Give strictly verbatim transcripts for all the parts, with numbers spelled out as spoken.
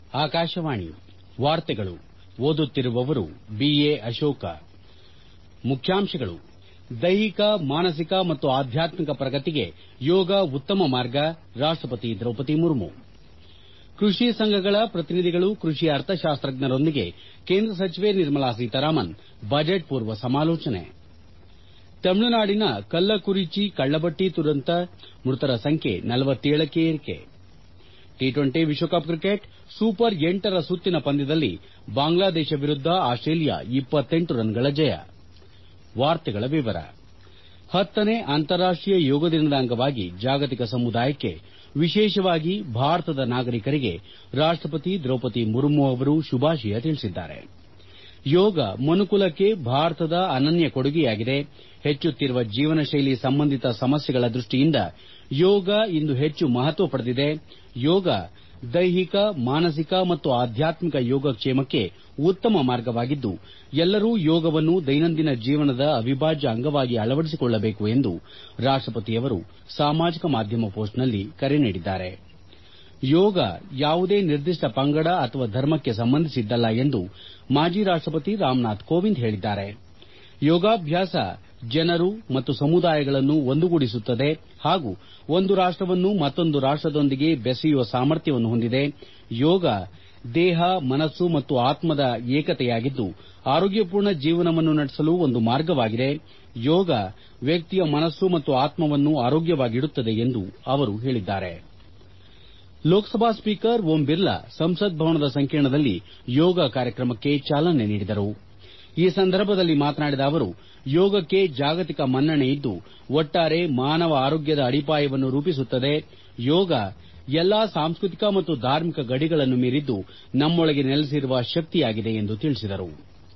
ಆಕಾಶವಾಣಿ ವಾರ್ತೆಗಳು ಓದುತ್ತಿರುವವರು ಬಿಎ ಅಶೋಕ ಮುಖ್ಯಾಂಶಗಳು ದೈಹಿಕ ಮಾನಸಿಕ ಮತ್ತು ಆಧ್ಯಾತ್ಮಿಕ ಪ್ರಗತಿಗೆ ಯೋಗ ಉತ್ತಮ ಮಾರ್ಗ ರಾಷ್ಟಪತಿ ದ್ರೌಪದಿ ಮುರ್ಮು ಕೃಷಿ ಸಂಘಗಳ ಪ್ರತಿನಿಧಿಗಳು ಕೃಷಿ ಅರ್ಥಶಾಸ್ತ್ರಜ್ಞರೊಂದಿಗೆ ಕೇಂದ್ರ ಸಚಿವೆ ನಿರ್ಮಲಾ ಸೀತಾರಾಮನ್ ಬಜೆಟ್ ಪೂರ್ವ ಸಮಾಲೋಚನೆ ತಮಿಳುನಾಡಿನ ಕಲ್ಲಕುರಿಚಿ ಕಳ್ಳಭಟ್ಟಿ ದುರಂತ ಮೃತರ ಸಂಖ್ಯೆ ನಲವತ್ತೇಳಕ್ಕೆ ಏರಿಕೆ ಟಿ ಟ್ವೆಂಟಿ ವಿಶ್ವಕಪ್ ಕ್ರಿಕೆಟ್ ಸೂಪರ್ ಎಂಟರ ಸುತ್ತಿನ ಪಂದ್ಯದಲ್ಲಿ ಬಾಂಗ್ಲಾದೇಶ ವಿರುದ್ಧ ಆಸ್ಟ್ರೇಲಿಯಾ ಇಪ್ಪತ್ತೆಂಟು ರನ್ಗಳ ಜಯ ಹತ್ತನೇ ಅಂತಾರಾಷ್ಟೀಯ ಯೋಗ ದಿನದ ಅಂಗವಾಗಿ ಜಾಗತಿಕ ಸಮುದಾಯಕ್ಕೆ ವಿಶೇಷವಾಗಿ ಭಾರತದ ನಾಗರಿಕರಿಗೆ ರಾಷ್ಟಪತಿ ದ್ರೌಪದಿ ಮುರ್ಮು ಅವರು ಶುಭಾಶಯ ತಿಳಿಸಿದ್ದಾರೆ ಯೋಗ ಮನುಕುಲಕ್ಕೆ ಭಾರತದ ಅನನ್ಯ ಕೊಡುಗೆಯಾಗಿದೆ ಹೆಚ್ಚುತ್ತಿರುವ ಜೀವನ ಶೈಲಿ ಸಂಬಂಧಿತ ಸಮಸ್ಯೆಗಳ ದೃಷ್ಟಿಯಿಂದ ಯೋಗ ಇಂದು ಹೆಚ್ಚು ಮಹತ್ವ ಪಡೆದಿದೆ ಯೋಗ ದೈಹಿಕ ಮಾನಸಿಕ ಮತ್ತು ಆಧ್ಯಾತ್ಮಿಕ ಯೋಗಕ್ಷೇಮಕ್ಕೆ ಉತ್ತಮ ಮಾರ್ಗವಾಗಿದ್ದು ಎಲ್ಲರೂ ಯೋಗವನ್ನು ದೈನಂದಿನ ಜೀವನದ ಅವಿಭಾಜ್ಯ ಅಂಗವಾಗಿ ಅಳವಡಿಸಿಕೊಳ್ಳಬೇಕು ಎಂದು ರಾಷ್ಟಪತಿಯವರು ಸಾಮಾಜಿಕ ಮಾಧ್ಯಮ ಪೋಸ್ಟ್ನಲ್ಲಿ ಕರೆ ನೀಡಿದ್ದಾರೆ ಯೋಗ ಯಾವುದೇ ನಿರ್ದಿಷ್ಟ ಪಂಗಡ ಅಥವಾ ಧರ್ಮಕ್ಕೆ ಸಂಬಂಧಿಸಿದ್ದಲ್ಲ ಎಂದು ಮಾಜಿ ರಾಷ್ಟಪತಿ ರಾಮನಾಥ್ ಕೋವಿಂದ್ ಹೇಳಿದ್ದಾರೆ ಯೋಗಾಭ್ಯಾಸ ಜನರು ಮತ್ತು ಸಮುದಾಯಗಳನ್ನು ಒಂದುಗೂಡಿಸುತ್ತದೆ ಹಾಗೂ ಒಂದು ರಾಷ್ಟವನ್ನು ಮತ್ತೊಂದು ರಾಷ್ಟದೊಂದಿಗೆ ಬೆಸೆಯುವ ಸಾಮರ್ಥ್ಯವನ್ನು ಹೊಂದಿದೆ ಯೋಗ ದೇಹ ಮನಸ್ಸು ಮತ್ತು ಆತ್ಮದ ಏಕತೆಯಾಗಿದ್ದು ಆರೋಗ್ಯಪೂರ್ಣ ಜೀವನವನ್ನು ನಡೆಸಲು ಒಂದು ಮಾರ್ಗವಾಗಿದೆ ಯೋಗ ವ್ಯಕ್ತಿಯ ಮನಸ್ಸು ಮತ್ತು ಆತ್ಮವನ್ನು ಆರೋಗ್ಯವಾಗಿಡುತ್ತದೆ ಎಂದು ಅವರು ಹೇಳಿದ್ದಾರೆ ಲೋಕಸಭಾ ಸ್ಪೀಕರ್ ಓಂ ಬಿರ್ಲಾ ಸಂಸತ್ ಭವನದ ಸಂಕೀರ್ಣದಲ್ಲಿ ಯೋಗ ಕಾರ್ಯಕ್ರಮಕ್ಕೆ ಚಾಲನೆ ನೀಡಿದರು ಈ ಸಂದರ್ಭದಲ್ಲಿ ಮಾತನಾಡಿದ ಅವರು ಯೋಗಕ್ಕೆ ಜಾಗತಿಕ ಮನ್ನಣೆ ಇದ್ದು ಒಟ್ಟಾರೆ ಮಾನವ ಆರೋಗ್ಯದ ಅಡಿಪಾಯವನ್ನು ರೂಪಿಸುತ್ತದೆ ಯೋಗ ಎಲ್ಲಾ ಸಾಂಸ್ಕೃತಿಕ ಮತ್ತು ಧಾರ್ಮಿಕ ಗಡಿಗಳನ್ನು ಮೀರಿದ್ದು ನಮ್ಮೊಳಗೆ ನೆಲೆಸಿರುವ ಶಕ್ತಿಯಾಗಿದೆ ಎಂದು ತಿಳಿಸಿದರು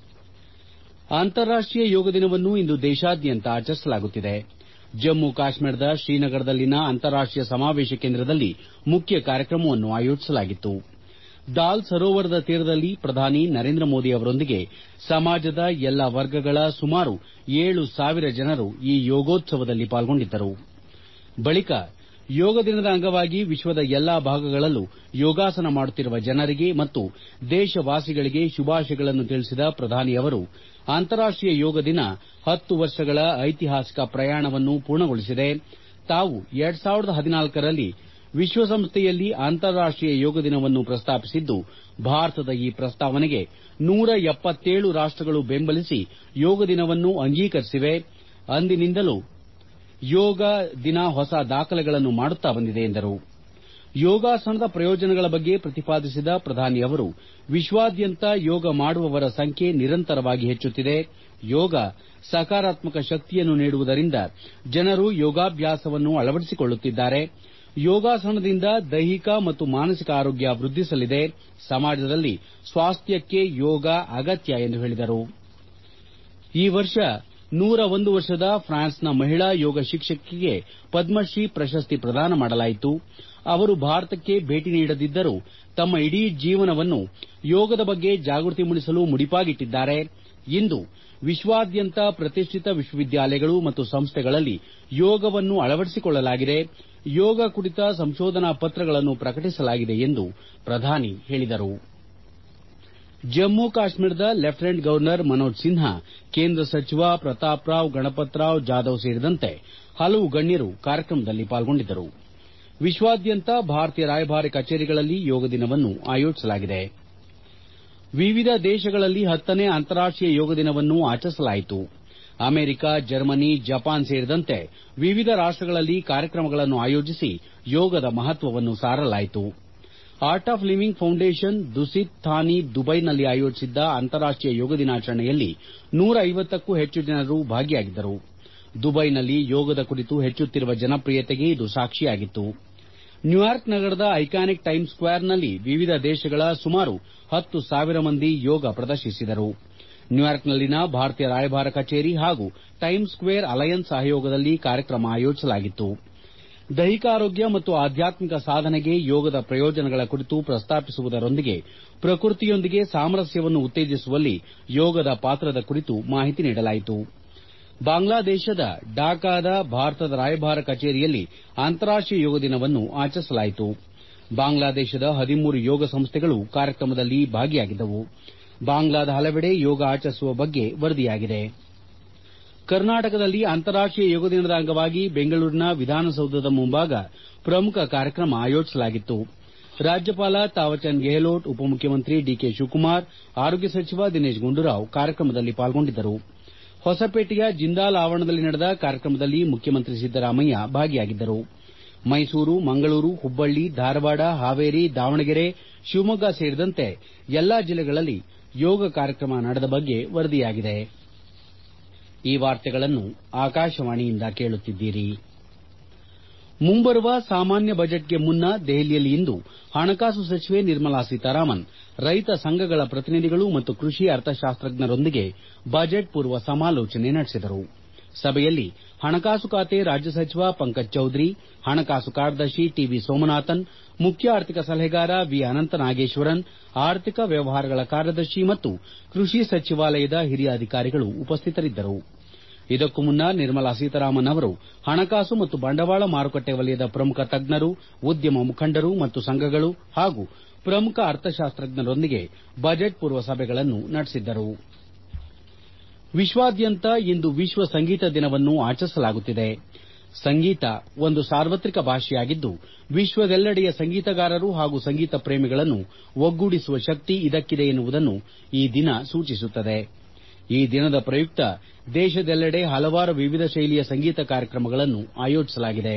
ಅಂತಾರಾಷ್ಟೀಯ ಯೋಗ ದಿನವನ್ನು ಇಂದು ದೇಶಾದ್ಯಂತ ಆಚರಿಸಲಾಗುತ್ತಿದೆ ಜಮ್ಮು ಕಾಶ್ಮೀರದ ಶ್ರೀನಗರದಲ್ಲಿನ ಅಂತಾರಾಷ್ಟೀಯ ಸಮಾವೇಶ ಕೇಂದ್ರದಲ್ಲಿ ಮುಖ್ಯ ಕಾರ್ಯಕ್ರಮವನ್ನು ಆಯೋಜಿಸಲಾಗಿತ್ತು ದಾಲ್ ಸರೋವರದ ತೀರದಲ್ಲಿ ಪ್ರಧಾನಿ ನರೇಂದ್ರ ಮೋದಿ ಅವರೊಂದಿಗೆ ಸಮಾಜದ ಎಲ್ಲಾ ವರ್ಗಗಳ ಸುಮಾರು ಏಳು ಸಾವಿರ ಜನರು ಈ ಯೋಗೋತ್ಸವದಲ್ಲಿ ಪಾಲ್ಗೊಂಡಿದ್ದರು ಬಳಿಕ ಯೋಗ ದಿನದ ಅಂಗವಾಗಿ ವಿಶ್ವದ ಎಲ್ಲಾ ಭಾಗಗಳಲ್ಲೂ ಯೋಗಾಸನ ಮಾಡುತ್ತಿರುವ ಜನರಿಗೆ ಮತ್ತು ದೇಶವಾಸಿಗಳಿಗೆ ಶುಭಾಶಯಗಳನ್ನು ತಿಳಿಸಿದ ಪ್ರಧಾನಿ ಅವರು ಅಂತಾರಾಷ್ಟೀಯ ಯೋಗ ದಿನ ಹತ್ತು ವರ್ಷಗಳ ಐತಿಹಾಸಿಕ ಪ್ರಯಾಣವನ್ನು ಪೂರ್ಣಗೊಳಿಸಿದೆ ತಾವು ಎರಡು ಸಾವಿರದ ಹದಿನಾಲ್ಕರಲ್ಲಿ ವಿಶ್ವಸಂಸ್ಥೆಯಲ್ಲಿ ಅಂತಾರಾಷ್ಟೀಯ ಯೋಗ ದಿನವನ್ನು ಪ್ರಸ್ತಾಪಿಸಿದ್ದು ಭಾರತದ ಈ ಪ್ರಸ್ತಾವನೆಗೆ ನೂರ ಎಪ್ಪತ್ತೇಳು ರಾಷ್ಟಗಳು ಬೆಂಬಲಿಸಿ ಯೋಗ ದಿನವನ್ನು ಅಂಗೀಕರಿಸಿವೆ ಅಂದಿನಿಂದಲೂ ಯೋಗ ದಿನ ಹೊಸ ದಾಖಲೆಗಳನ್ನು ಮಾಡುತ್ತಾ ಬಂದಿದೆ ಎಂದರು ಯೋಗಾಸನದ ಪ್ರಯೋಜನಗಳ ಬಗ್ಗೆ ಪ್ರತಿಪಾದಿಸಿದ ಪ್ರಧಾನಿ ಅವರು ವಿಶ್ವಾದ್ಯಂತ ಯೋಗ ಮಾಡುವವರ ಸಂಖ್ಯೆ ನಿರಂತರವಾಗಿ ಹೆಚ್ಚುತ್ತಿದೆ ಯೋಗ ಸಕಾರಾತ್ಮಕ ಶಕ್ತಿಯನ್ನು ನೀಡುವುದರಿಂದ ಜನರು ಯೋಗಾಭ್ಯಾಸವನ್ನು ಅಳವಡಿಸಿಕೊಳ್ಳುತ್ತಿದ್ದಾರೆ ಯೋಗಾಸನದಿಂದ ದೈಹಿಕ ಮತ್ತು ಮಾನಸಿಕ ಆರೋಗ್ಯ ವೃದ್ಧಿಸಲಿದೆ ಸಮಾಜದಲ್ಲಿ ಸ್ವಾಸ್ಥ್ಯಕ್ಕೆ ಯೋಗ ಅಗತ್ಯ ಎಂದು ಹೇಳಿದರು ಈ ವರ್ಷ ನೂರ ಒಂದು ವರ್ಷದ ಫ್ರಾನ್ಸ್ನ ಮಹಿಳಾ ಯೋಗ ಶಿಕ್ಷಕಿಗೆ ಪದ್ಮಶ್ರೀ ಪ್ರಶಸ್ತಿ ಪ್ರದಾನ ಮಾಡಲಾಯಿತು ಅವರು ಭಾರತಕ್ಕೆ ಭೇಟಿ ನೀಡದಿದ್ದರೂ ತಮ್ಮ ಇಡೀ ಜೀವನವನ್ನು ಯೋಗದ ಬಗ್ಗೆ ಜಾಗೃತಿ ಮೂಡಿಸಲು ಮುಡಿಪಾಗಿಟ್ಟಿದ್ದಾರೆ ಇಂದು ವಿಶ್ವಾದ್ಯಂತ ಪ್ರತಿಷ್ಠಿತ ವಿಶ್ವವಿದ್ಯಾಲಯಗಳು ಮತ್ತು ಸಂಸ್ಥೆಗಳಲ್ಲಿ ಯೋಗವನ್ನು ಅಳವಡಿಸಿಕೊಳ್ಳಲಾಗಿದೆ ಯೋಗ ಕುರಿತ ಸಂಶೋಧನಾ ಪತ್ರಗಳನ್ನು ಪ್ರಕಟಿಸಲಾಗಿದೆ ಎಂದು ಪ್ರಧಾನಿ ಹೇಳಿದರು ಜಮ್ಮು ಕಾಶ್ಮೀರದ ಲೆಫ್ಟಿನೆಂಟ್ ಗವರ್ನರ್ ಮನೋಜ್ ಸಿನ್ಹಾ ಕೇಂದ್ರ ಸಚಿವ ಪ್ರತಾಪ್ ರಾವ್ ಗಣಪತ್ ರಾವ್ ಜಾಧವ್ ಸೇರಿದಂತೆ ಹಲವು ಗಣ್ಯರು ಕಾರ್ಯಕ್ರಮದಲ್ಲಿ ಪಾಲ್ಗೊಂಡಿದ್ದರು ವಿಶ್ವಾದ್ಯಂತ ಭಾರತೀಯ ರಾಯಭಾರಿ ಕಚೇರಿಗಳಲ್ಲಿ ಯೋಗ ದಿನವನ್ನು ಆಯೋಜಿಸಲಾಗಿದೆ ವಿವಿಧ ದೇಶಗಳಲ್ಲಿ ಹತ್ತನೇ ಅಂತಾರಾಷ್ಟೀಯ ಯೋಗ ದಿನವನ್ನು ಆಚರಿಸಲಾಯಿತು ಅಮೆರಿಕ ಜರ್ಮನಿ ಜಪಾನ್ ಸೇರಿದಂತೆ ವಿವಿಧ ರಾಷ್ಟಗಳಲ್ಲಿ ಕಾರ್ಯಕ್ರಮಗಳನ್ನು ಆಯೋಜಿಸಿ ಯೋಗದ ಮಹತ್ವವನ್ನು ಸಾರಲಾಯಿತು Art of Living Foundation Dusit Thani ದುಬೈನಲ್ಲಿ ಆಯೋಜಿಸಿದ್ದ ಅಂತಾರಾಷ್ಟೀಯ ಯೋಗ ದಿನಾಚರಣೆಯಲ್ಲಿ ನೂರ ಐವತ್ತಕ್ಕೂ ಹೆಚ್ಚು ಜನರು ಭಾಗಿಯಾಗಿದ್ದರು ದುಬೈನಲ್ಲಿ ಯೋಗದ ಕುರಿತು ಹೆಚ್ಚುತ್ತಿರುವ ಜನಪ್ರಿಯತೆಗೆ ಇದು ಸಾಕ್ಷಿಯಾಗಿತ್ತು ನ್ಯೂಯಾರ್ಕ್ ನಗರದ ಐಕಾನಿಕ್ ಟೈಮ್ ಸ್ಕ್ವೇರ್ನಲ್ಲಿ ವಿವಿಧ ದೇಶಗಳ ಸುಮಾರು ಹತ್ತು ಸಾವಿರ ಮಂದಿ ಯೋಗ ಪ್ರದರ್ಶಿಸಿದರು ನ್ಯೂಯಾರ್ಕ್ನಲ್ಲಿನ ಭಾರತೀಯ ರಾಯಭಾರ ಕಚೇರಿ ಹಾಗೂ ಟೈಮ್ ಸ್ಕ್ವೇರ್ ಅಲಯನ್ಸ್ ಸಹಯೋಗದಲ್ಲಿ ಕಾರ್ಯಕ್ರಮ ಆಯೋಜಿಸಲಾಗಿತ್ತು ದೈಹಿಕ ಆರೋಗ್ಯ ಮತ್ತು ಆಧ್ಯಾತ್ಮಿಕ ಸಾಧನೆಗೆ ಯೋಗದ ಪ್ರಯೋಜನಗಳ ಕುರಿತು ಪ್ರಸ್ತಾಪಿಸುವುದರೊಂದಿಗೆ ಪ್ರಕೃತಿಯೊಂದಿಗೆ ಸಾಮರಸ್ಯವನ್ನು ಉತ್ತೇಜಿಸುವಲ್ಲಿ ಯೋಗದ ಪಾತ್ರದ ಕುರಿತು ಮಾಹಿತಿ ನೀಡಲಾಯಿತು ಬಾಂಗ್ಲಾದೇಶದ ಢಾಕಾದ ಭಾರತದ ರಾಯಭಾರ ಕಚೇರಿಯಲ್ಲಿ ಅಂತಾರಾಷ್ಟೀಯ ಯೋಗ ದಿನವನ್ನು ಆಚರಿಸಲಾಯಿತು ಬಾಂಗ್ಲಾದೇಶದ ಹದಿಮೂರು ಯೋಗ ಸಂಸ್ಥೆಗಳು ಕಾರ್ಯಕ್ರಮದಲ್ಲಿ ಭಾಗಿಯಾಗಿದ್ದವು. ಬಾಂಗ್ಲಾದ ಹಲವೆಡೆ ಯೋಗ ಆಚರಿಸುವ ಬಗ್ಗೆ ವರದಿಯಾಗಿದೆ. ಕರ್ನಾಟಕದಲ್ಲಿ ಅಂತಾರಾಷ್ಟೀಯ ಯೋಗ ದಿನದ ಅಂಗವಾಗಿ ಬೆಂಗಳೂರಿನ ವಿಧಾನಸೌಧದ ಮುಂಭಾಗ ಪ್ರಮುಖ ಕಾರ್ಯಕ್ರಮ ಆಯೋಜಿಸಲಾಗಿತ್ತು. ರಾಜ್ಯಪಾಲ ತಾವರ್ಚಂದ್ ಗೆಹ್ಲೋಟ್, ಉಪಮುಖ್ಯಮಂತ್ರಿ ಡಿಕೆ ಶಿವಕುಮಾರ್, ಆರೋಗ್ಯ ಸಚಿವ ದಿನೇಶ್ ಗುಂಡೂರಾವ್ ಕಾರ್ಯಕ್ರಮದಲ್ಲಿ ಪಾಲ್ಗೊಂಡಿದ್ದರು. ಹೊಸಪೇಟೆಯ ಜಿಂದಾಲ್ ಆವರಣದಲ್ಲಿ ನಡೆದ ಕಾರ್ಯಕ್ರಮದಲ್ಲಿ ಮುಖ್ಯಮಂತ್ರಿ ಸಿದ್ದರಾಮಯ್ಯ ಭಾಗಿಯಾಗಿದ್ದರು. ಮೈಸೂರು, ಮಂಗಳೂರು, ಹುಬ್ಬಳ್ಳಿ, ಧಾರವಾಡ, ಹಾವೇರಿ, ದಾವಣಗೆರೆ, ಶಿವಮೊಗ್ಗ ಸೇರಿದಂತೆ ಎಲ್ಲಾ ಜಿಲ್ಲೆಗಳಲ್ಲಿ ಯೋಗ ಕಾರ್ಯಕ್ರಮ ನಡೆದ ಬಗ್ಗೆ ವರದಿಯಾಗಿದೆ. ಈ ವಾರ್ತೆಗಳನ್ನು ಆಕಾಶವಾಣಿಯಿಂದ ಕೇಳುತ್ತಿದ್ದೀರಿ. ಮುಂಬರುವ ಸಾಮಾನ್ಯ ಬಜೆಟ್ಗೆ ಮುನ್ನ ದೆಹಲಿಯಲ್ಲಿ ಇಂದು ಹಣಕಾಸು ಸಚಿವೆ ನಿರ್ಮಲಾ ಸೀತಾರಾಮನ್ ರೈತ ಸಂಘಗಳ ಪ್ರತಿನಿಧಿಗಳು ಮತ್ತು ಕೃಷಿ ಅರ್ಥಶಾಸ್ತ್ರಜ್ಞರೊಂದಿಗೆ ಬಜೆಟ್ ಪೂರ್ವ ಸಮಾಲೋಚನೆ ನಡೆಸಿದರು. ಸಭೆಯಲ್ಲಿ ಹಣಕಾಸು ಖಾತೆ ರಾಜ್ಯ ಸಚಿವ ಪಂಕಜ್ ಚೌಧರಿ, ಹಣಕಾಸು ಕಾರ್ಯದರ್ಶಿ ಟಿವಿ ಸೋಮನಾಥನ್, ಮುಖ್ಯ ಆರ್ಥಿಕ ಸಲಹೆಗಾರ ವಿ ಅನಂತ ನಾಗೇಶ್ವರನ್, ಆರ್ಥಿಕ ವ್ಯವಹಾರಗಳ ಕಾರ್ಯದರ್ಶಿ ಮತ್ತು ಕೃಷಿ ಸಚಿವಾಲಯದ ಹಿರಿಯ ಅಧಿಕಾರಿಗಳು ಉಪಸ್ಥಿತರಿದ್ದರು. ಇದಕ್ಕೂ ಮುನ್ನ ನಿರ್ಮಲಾ ಸೀತಾರಾಮನ್ ಅವರು ಹಣಕಾಸು ಮತ್ತು ಬಂಡವಾಳ ಮಾರುಕಟ್ಟೆ ವಲಯದ ಪ್ರಮುಖ ತಜ್ಞರು, ಉದ್ಯಮ ಮುಖಂಡರು ಮತ್ತು ಸಂಘಗಳು ಹಾಗೂ ಪ್ರಮುಖ ಅರ್ಥಶಾಸ್ತ್ರಜ್ಞರೊಂದಿಗೆ ಬಜೆಟ್ ಪೂರ್ವ ಸಭೆಗಳನ್ನು ನಡೆಸಿದ್ದರು. ವಿಶ್ವಾದ್ಯಂತ ಇಂದು ವಿಶ್ವ ಸಂಗೀತ ದಿನವನ್ನು ಆಚರಿಸಲಾಗುತ್ತಿದೆ. ಸಂಗೀತ ಒಂದು ಸಾರ್ವತ್ರಿಕ ಭಾಷೆಯಾಗಿದ್ದು, ವಿಶ್ವದೆಲ್ಲೆಡೆಯ ಸಂಗೀತಗಾರರು ಹಾಗೂ ಸಂಗೀತ ಪ್ರೇಮಿಗಳನ್ನು ಒಗ್ಗೂಡಿಸುವ ಶಕ್ತಿ ಇದಕ್ಕಿದೆ ಎನ್ನುವುದನ್ನು ಈ ದಿನ ಸೂಚಿಸುತ್ತದೆ. ಈ ದಿನದ ಪ್ರಯುಕ್ತ ದೇಶದೆಲ್ಲೆಡೆ ಹಲವಾರು ವಿವಿಧ ಶೈಲಿಯ ಸಂಗೀತ ಕಾರ್ಯಕ್ರಮಗಳನ್ನು ಆಯೋಜಿಸಲಾಗಿದೆ.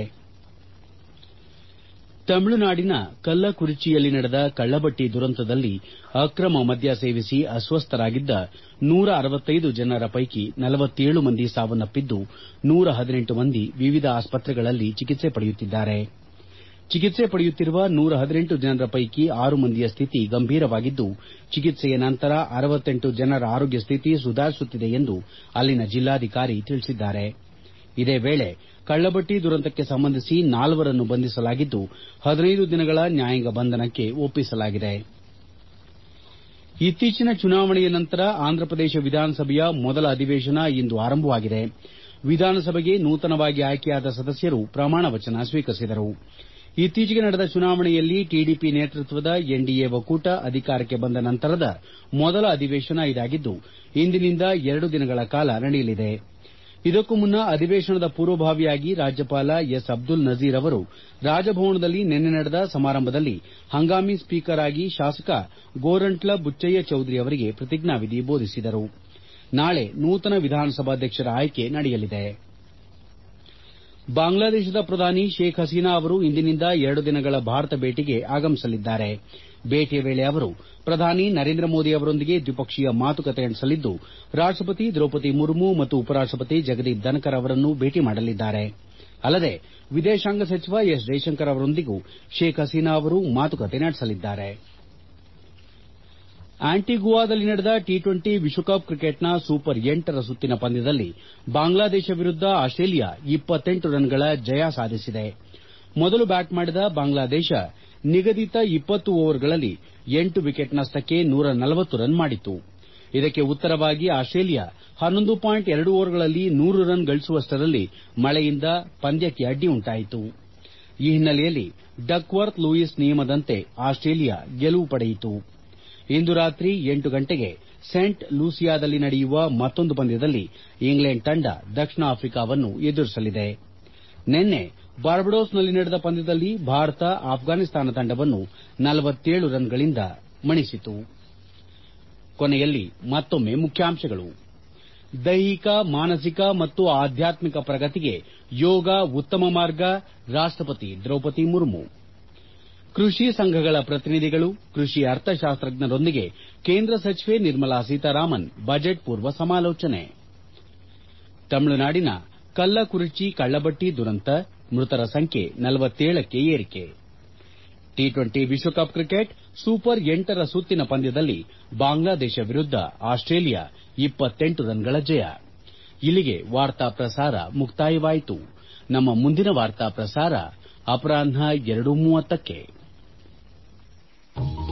ತಮಿಳುನಾಡಿನ ಕಲ್ಲಕುರಿಚಿಯಲ್ಲಿ ನಡೆದ ಕಳ್ಳಭಟ್ಟಿ ದುರಂತದಲ್ಲಿ ಅಕ್ರಮ ಮದ್ಯ ಸೇವಿಸಿ ಅಸ್ವಸ್ಥರಾಗಿದ್ದ ನೂರ ಅರವತ್ತೈದು ಜನರ ಪೈಕಿ ನಲವತ್ತೇಳು ಮಂದಿ ಸಾವನ್ನಪ್ಪಿದ್ದು, ನೂರ ಹದಿನೆಂಟು ಮಂದಿ ವಿವಿಧ ಆಸ್ಪತ್ರೆಗಳಲ್ಲಿ ಚಿಕಿತ್ಸೆ ಪಡೆಯುತ್ತಿದ್ದಾರೆ. ಚಿಕಿತ್ಸೆ ಪಡೆಯುತ್ತಿರುವ ನೂರ ಹದಿನೆಂಟು ಜನರ ಪೈಕಿ ಆರು ಮಂದಿಯ ಸ್ಥಿತಿ ಗಂಭೀರವಾಗಿದ್ದು, ಚಿಕಿತ್ಸೆಯ ನಂತರ ಅರವತ್ತೆಂಟು ಜನರ ಆರೋಗ್ಯ ಸ್ಥಿತಿ ಸುಧಾರಿಸುತ್ತಿದೆ ಎಂದು ಅಲ್ಲಿನ ಜಿಲ್ಲಾಧಿಕಾರಿ ತಿಳಿಸಿದ್ದಾರೆ. ಇದೇ ವೇಳೆ ಕಳ್ಳಭಟ್ಟಿ ದುರಂತಕ್ಕೆ ಸಂಬಂಧಿಸಿ ನಾಲ್ವರನ್ನು ಬಂಧಿಸಲಾಗಿದ್ದು, ಹದಿನೈದು ದಿನಗಳ ನ್ಯಾಯಾಂಗ ಬಂಧನಕ್ಕೆ ಒಪ್ಪಿಸಲಾಗಿದೆ. ಇತ್ತೀಚಿನ ಚುನಾವಣೆಯ ನಂತರ ಆಂಧ್ರಪ್ರದೇಶ ವಿಧಾನಸಭೆಯ ಮೊದಲ ಅಧಿವೇಶನ ಇಂದು ಆರಂಭವಾಗಿದೆ. ವಿಧಾನಸಭೆಗೆ ನೂತನವಾಗಿ ಆಯ್ಕೆಯಾದ ಸದಸ್ಯರು ಪ್ರಮಾಣ ವಚನ ಸ್ವೀಕರಿಸಿದರು. ಇತ್ತೀಚೆಗೆ ನಡೆದ ಚುನಾವಣೆಯಲ್ಲಿ ಟಿಡಿಪಿ ನೇತೃತ್ವದ ಎನ್ಡಿಎ ಒಕ್ಕೂಟ ಅಧಿಕಾರಕ್ಕೆ ಬಂದ ನಂತರದ ಮೊದಲ ಅಧಿವೇಶನ ಇದಾಗಿದ್ದು, ಇಂದಿನಿಂದ ಎರಡು ದಿನಗಳ ಕಾಲ ನಡೆಯಲಿದೆ. ಇದಕ್ಕೂ ಮುನ್ನ ಅಧಿವೇಶನದ ಪೂರ್ವಭಾವಿಯಾಗಿ ರಾಜ್ಯಪಾಲ ಎಸ್ ಅಬ್ದುಲ್ ನಜೀರ್ ಅವರು ರಾಜಭವನದಲ್ಲಿ ನಿನ್ನೆ ನಡೆದ ಸಮಾರಂಭದಲ್ಲಿ ಹಂಗಾಮಿ ಸ್ಪೀಕರ್ ಆಗಿ ಶಾಸಕ ಗೋರಂಟ್ಲ ಬುಚ್ಚಯ್ಯ ಚೌಧರಿ ಅವರಿಗೆ ಪ್ರತಿಜ್ಞಾವಿಧಿ ಬೋಧಿಸಿದರು. ನಾಳೆ ನೂತನ ವಿಧಾನಸಭಾಧ್ಯಕ್ಷರ ಆಯ್ಕೆ ನಡೆಯಲಿದೆ. ಬಾಂಗ್ಲಾದೇಶದ ಪ್ರಧಾನಿ ಶೇಖ್ ಹಸೀನಾ ಅವರು ಇಂದಿನಿಂದ ಎರಡು ದಿನಗಳ ಭಾರತ ಭೇಟಿಗೆ ಆಗಮಿಸಲಿದ್ದಾರೆ. ಭೇಟಿಯ ವೇಳೆ ಅವರು ಪ್ರಧಾನಿ ನರೇಂದ್ರ ಮೋದಿ ಅವರೊಂದಿಗೆ ದ್ವಿಪಕ್ಷೀಯ ಮಾತುಕತೆ ನಡೆಸಲಿದ್ದು, ರಾಷ್ಟಪತಿ ದ್ರೌಪದಿ ಮುರ್ಮು ಮತ್ತು ಉಪರಾಷ್ಟಪತಿ ಜಗದೀಪ್ ಧನ್ಕರ್ ಅವರನ್ನು ಭೇಟಿ ಮಾಡಲಿದ್ದಾರೆ. ಅಲ್ಲದೆ ವಿದೇಶಾಂಗ ಸಚಿವ ಎಸ್ ಜೈಶಂಕರ್ ಅವರೊಂದಿಗೂ ಶೇಖ್ ಹಸೀನಾ ಅವರು ಮಾತುಕತೆ ನಡೆಸಲಿದ್ದಾರೆ. ಆಂಟಿಗುವಾದಲ್ಲಿ ನಡೆದ ಟಿ ಟ್ವೆಂಟಿ ವಿಶ್ವಕಪ್ ಕ್ರಿಕೆಟ್ನ ಸೂಪರ್ ಎಂಟರ ಸುತ್ತಿನ ಪಂದ್ಯದಲ್ಲಿ ಬಾಂಗ್ಲಾದೇಶ ವಿರುದ್ಧ ಆಸ್ಟ್ರೇಲಿಯಾ ಇಪ್ಪತ್ತೆಂಟು ರನ್ಗಳ ಜಯ ಸಾಧಿಸಿದೆ. ಮೊದಲು ಬ್ಯಾಟ್ ಮಾಡಿದ ಬಾಂಗ್ಲಾದೇಶ ನಿಗದಿತ ಇಪ್ಪತ್ತು ಓವರ್ಗಳಲ್ಲಿ ಎಂಟು ವಿಕೆಟ್ ನಷ್ಟಕ್ಕೆ ನೂರ ನಲವತ್ತು ರನ್ ಮಾಡಿತ್ತು. ಇದಕ್ಕೆ ಉತ್ತರವಾಗಿ ಆಸ್ಟ್ರೇಲಿಯಾ ಹನ್ನೊಂದು ಪಾಯಿಂಟ್ ಎರಡು ಓವರ್ಗಳಲ್ಲಿ ನೂರು ರನ್ ಗಳಿಸುವಷ್ಟರಲ್ಲಿ ಮಳೆಯಿಂದ ಪಂದ್ಯಕ್ಕೆ ಅಡ್ಡಿ ಉಂಟಾಯಿತು. ಈ ಹಿನ್ನೆಲೆಯಲ್ಲಿ ಡಕ್ವರ್ತ್ ಲೂಯಿಸ್ ನಿಯಮದಂತೆ ಆಸ್ಟ್ರೇಲಿಯಾ ಗೆಲುವು ಪಡೆಯಿತು. ಇಂದು ರಾತ್ರಿ ಎಂಟು ಗಂಟೆಗೆ ಸೇಂಟ್ ಲೂಸಿಯಾದಲ್ಲಿ ನಡೆಯುವ ಮತ್ತೊಂದು ಪಂದ್ಯದಲ್ಲಿ ಇಂಗ್ಲೆಂಡ್ ತಂಡ ದಕ್ಷಿಣ ಆಫ್ರಿಕಾವನ್ನು ಎದುರಿಸಲಿದೆ. ನಿನ್ನೆ ಬಾರ್ಬಡೋಸ್ನಲ್ಲಿ ನಡೆದ ಪಂದ್ಯದಲ್ಲಿ ಭಾರತ ಆಫ್ಘಾನಿಸ್ತಾನ ತಂಡವನ್ನು ನಲವತ್ತೇಳು ರನ್ಗಳಿಂದ ಮಣಿಸಿತು. ಕೊನೆಯಲ್ಲಿ ಮತ್ತೊಮ್ಮೆ ಮುಖ್ಯಾಂಶಗಳು. ದೈಹಿಕ, ಮಾನಸಿಕ ಮತ್ತು ಆಧ್ಯಾತ್ಮಿಕ ಪ್ರಗತಿಗೆ ಯೋಗ ಉತ್ತಮ ಮಾರ್ಗ, ರಾಷ್ಟಪತಿ ದ್ರೌಪದಿ ಮುರ್ಮು. ಕೃಷಿ ಸಂಘಗಳ ಪ್ರತಿನಿಧಿಗಳು, ಕೃಷಿ ಅರ್ಥಶಾಸ್ತ್ರಜ್ಞರೊಂದಿಗೆ ಕೇಂದ್ರ ಸಚಿವೆ ನಿರ್ಮಲಾ ಸೀತಾರಾಮನ್ ಬಜೆಟ್ ಪೂರ್ವ ಸಮಾಲೋಚನೆ. ತಮಿಳುನಾಡಿನ ಕಲ್ಲಕುರಿಚಿ ಕಳ್ಳಭಟ್ಟಿ ದುರಂತ, ಮೃತರ ಸಂಖ್ಯೆ ನಲವತ್ತೇಳಕ್ಕೆ ಏರಿಕೆ. ಟಿ ಟ್ವೆಂಟಿ ವಿಶ್ವಕಪ್ ಕ್ರಿಕೆಟ್ ಸೂಪರ್ ಎಂಟರ ಸುತ್ತಿನ ಪಂದ್ಯದಲ್ಲಿ ಬಾಂಗ್ಲಾದೇಶ ವಿರುದ್ಧ ಆಸ್ಟ್ರೇಲಿಯಾ ಇಪ್ಪತ್ತೆಂಟು ರನ್ಗಳ ಜಯ. ಇಲ್ಲಿಗೆ ವಾರ್ತಾ ಪ್ರಸಾರ ಮುಕ್ತಾಯವಾಯಿತು. ನಮ್ಮ ಮುಂದಿನ ವಾರ್ತಾ ಪ್ರಸಾರ ಅಪರಾಹ್ನ ಎರಡು ಮೂವತ್ತಕ್ಕೆ.